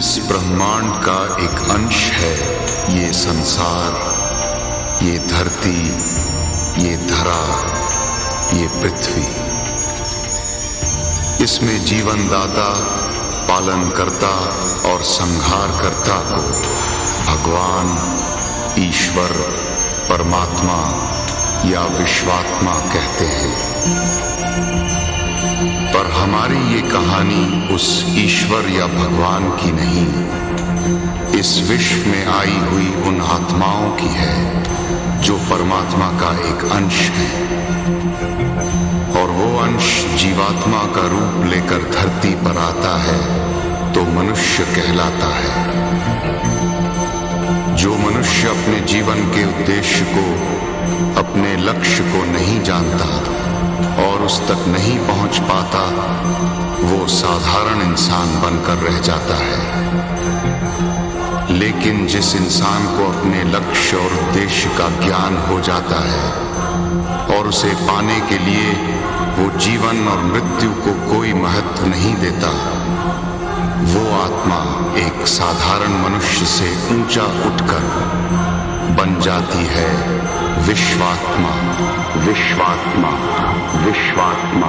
इस ब्रह्मांड का एक अंश है ये संसार, ये धरती, ये धरा, ये पृथ्वी। इसमें जीवन दाता, पालन करता और संहार करता को भगवान, ईश्वर, परमात्मा या विश्वात्मा कहते हैं। पर हमारी ये कहानी उस ईश्वर या भगवान की नहीं, इस विश्व में आई हुई उन आत्माओं की है जो परमात्मा का एक अंश है। और वो अंश जीवात्मा का रूप लेकर धरती पर आता है तो मनुष्य कहलाता है। जो मनुष्य अपने जीवन के उद्देश्य को, अपने लक्ष्य को नहीं जानता और उस तक नहीं पहुंच पाता, वो साधारण इंसान बनकर रह जाता है। लेकिन जिस इंसान को अपने लक्ष्य और उद्देश्य का ज्ञान हो जाता है और उसे पाने के लिए वो जीवन और मृत्यु को कोई महत्व नहीं देता, वो आत्मा एक साधारण मनुष्य से ऊंचा उठकर बन जाती है विश्वात्मा। विश्वात्मा, विश्वात्मा।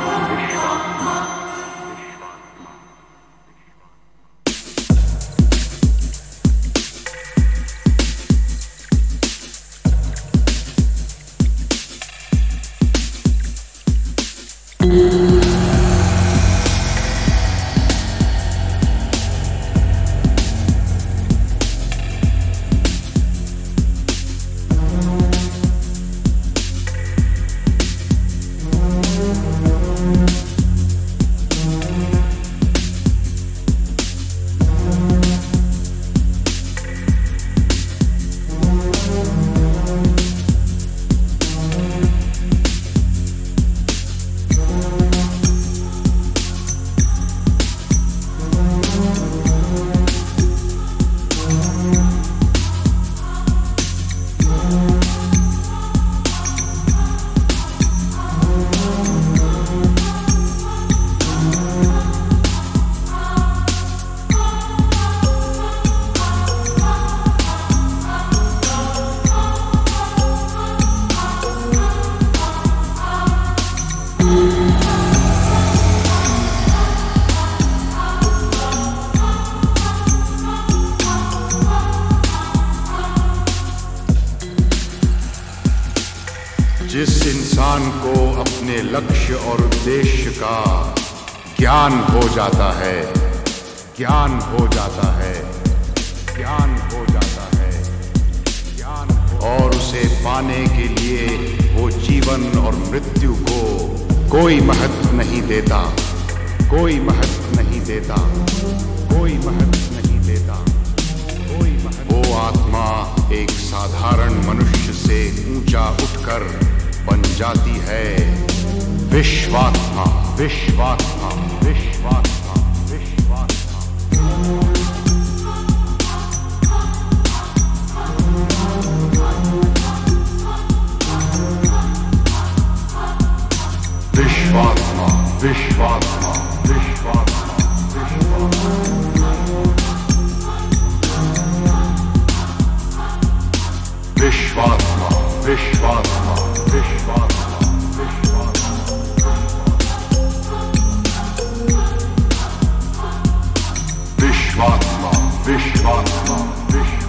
जिस इंसान को अपने लक्ष्य और उद्देश्य का ज्ञान हो जाता है, ज्ञान हो जाता है, ज्ञान हो जाता है, ज्ञान और उसे पाने के लिए वो जीवन और मृत्यु को कोई महत्व नहीं देता, कोई महत्व नहीं देता, कोई महत्व नहीं देता, कोई महत्व। वो आत्मा एक साधारण मनुष्य से ऊंचा उठकर बन जाती है विश्वात्मा। विश्वात्मा, विश्वात्मा, विश्वात्मा। विश्वात्मा, विश्वात्मा, विश्वात्मा, विश्वात्मा। विश्वात्मा, विश्वात्मा, विश्वात्मा, विश्वात्मा, विश्वात्मा, विश्वात्मा।